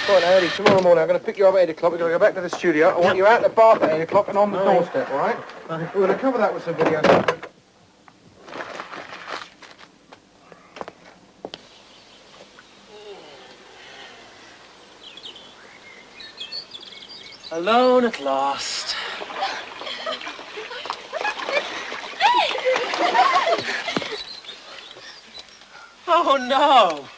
Right now, Eddie, tomorrow morning I'm going to pick you up at 8 o'clock. We're going to go back to the studio. I want you out the bath at 8 o'clock and on the doorstep, all right? We're going to cover that with some videos. Alone at last. Oh, no!